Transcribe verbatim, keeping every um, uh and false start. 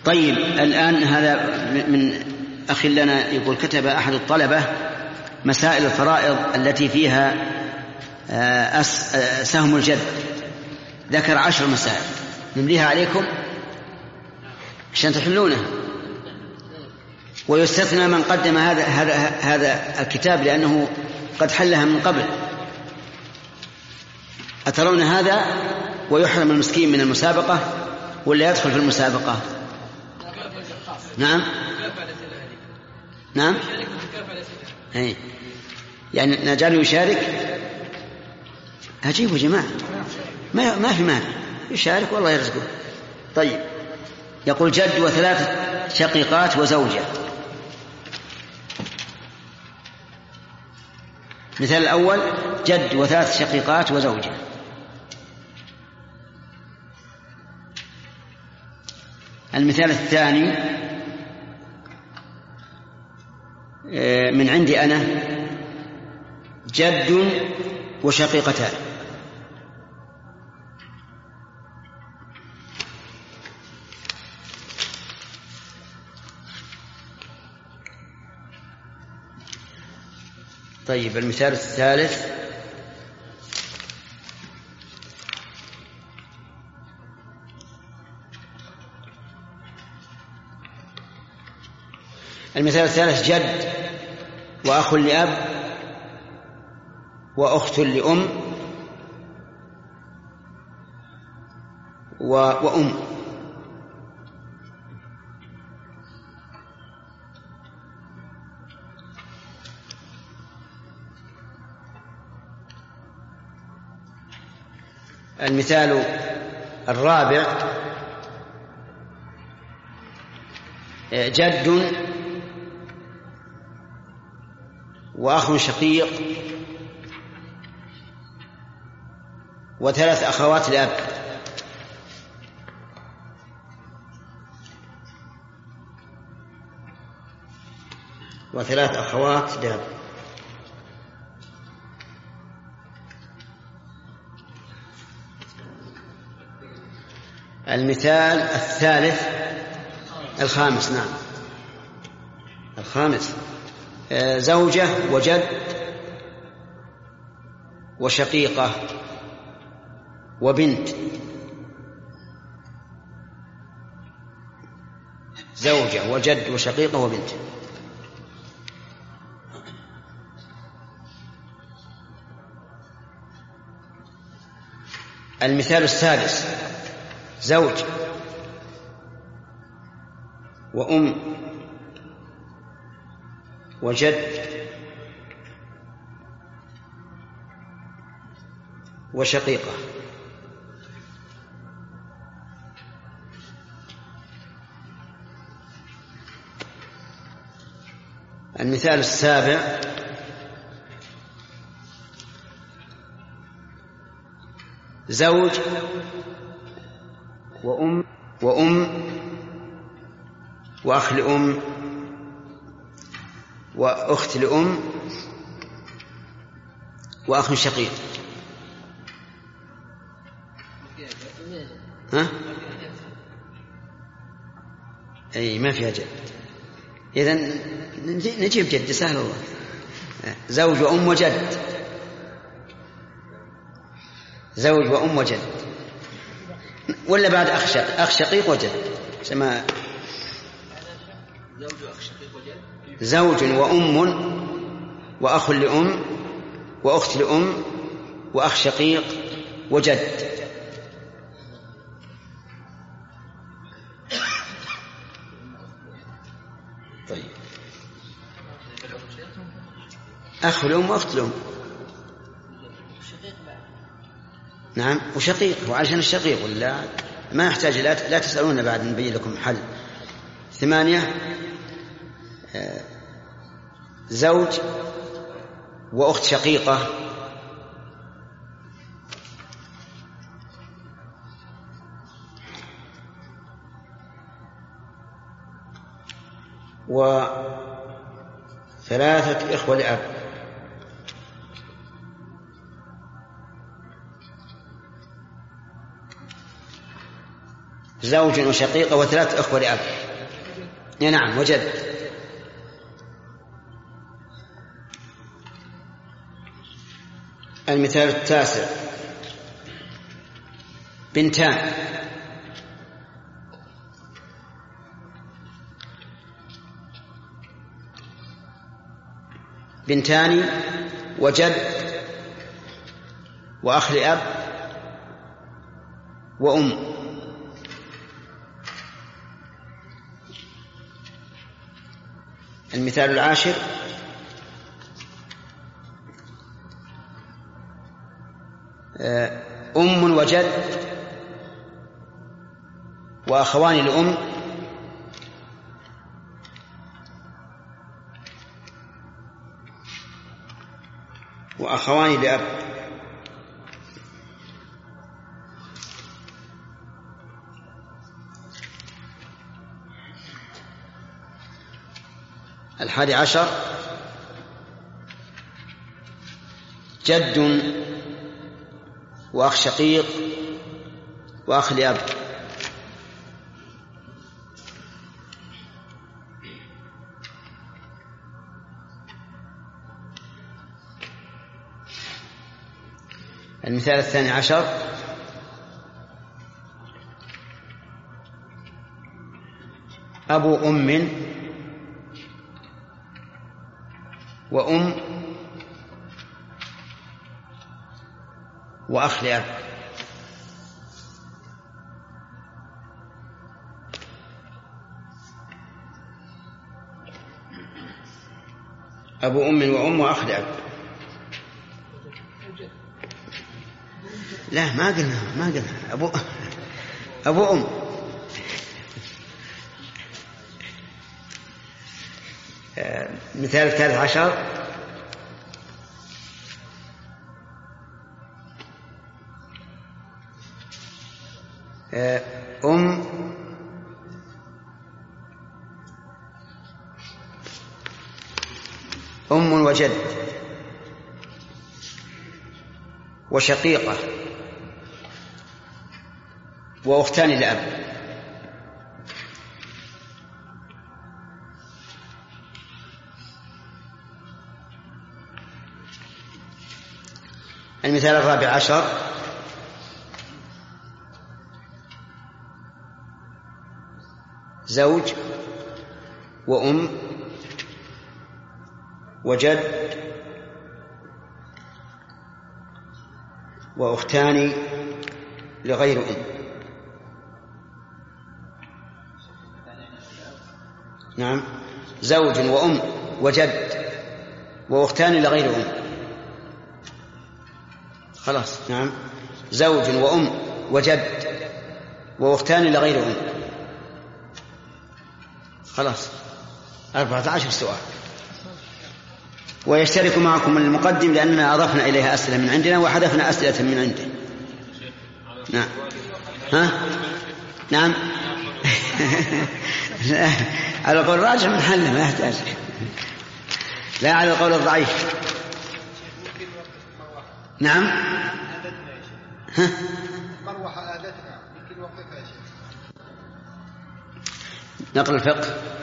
طيب الآن هذا من أخي لنا يقول كتب أحد الطلبة مسائل الفرائض التي فيها سهم الجد، ذكر عشر مسائل نمليها عليكم عشان تحلونه، ويستثنى من قدم هذا هذا هذا الكتاب لأنه قد حلها من قبل. أترون هذا ويحرم المسكين من المسابقة ولا يدخل في المسابقة؟ نعم نعم أي. يعني نجعله يشارك. عجيب يا جماعة، ما ما في مانع يشارك والله يرزقه. طيب يقول جد وثلاث شقيقات وزوجة. مثال الأول جد وثلاث شقيقات وزوجة. المثال الثاني من عندي أنا جد وشقيقتان. طيب المثال الثالث المثال الثالث جد وأخ لأب وأخت لأم وأم. المثال الرابع جد وأخ شقيق وثلاث أخوات لأب. وثلاث أخوات لأب. المثال الثالث الخامس نعم الخامس زوجة وجد وشقيقة وبنت. زوجة وجد وشقيقة وبنت. المثال السادس زوج وأم وجد وشقيقة. المثال السابع زوج وأم وأم وأخ لأم وأخت لأم وأخ شقيق. ها؟ أي ما فيها جد. إذن نجيب جد سهل الله. زوج وأم وجد. زوج وأم وجد ولا بعد أخ شقيق, أخ شقيق وجد سما زوج وأخ شقيق وجد. زوج وأم وأخ لأم وأخت لأم وأخ شقيق وجد. طيب أخ لأم وأخت لأم نعم وشقيق وعشان الشقيق ولا ما يحتاج لا, لا تسألون بعد نبين لكم حل. ثمانية زوج وأخت شقيقة وثلاثة إخوة لأب. زوج وشقيقة وثلاث أخوة لأب. نعم وجد. المثال التاسع بنتان بنتان وجد وأخ لأب وأم. المثال العاشر أم وجد وأخوان لأم وأخوان لأب. الحادي عشر جد وأخ شقيق وأخ لأب. المثال الثاني عشر أبو أم وأم وأخ لأب. أبو أم وأم وأخ لأب. لا ما قلنا ما قلنا أبو أبو أم. مثال الثالث عشر أم أم وجد وشقيقة وأختان لأب. المثال الرابع عشر زوج وأم وجد وأختان لغير أم. نعم زوج وأم وجد وأختان لغير أم. خلاص. نعم زوج وأم وجد وأختان لغير أم. خلاص أربعة عشر سؤال. ويشترك معكم المقدم لأننا أضفنا إليها أسئلة من عندنا وحذفنا أسئلة من عنده. نعم ها نعم على القول الراجح من حل ما يحتاج، لا على القول الضعيف. نعم ها مروحة آدتنا يمكن وقفها شيء. نقل الفقه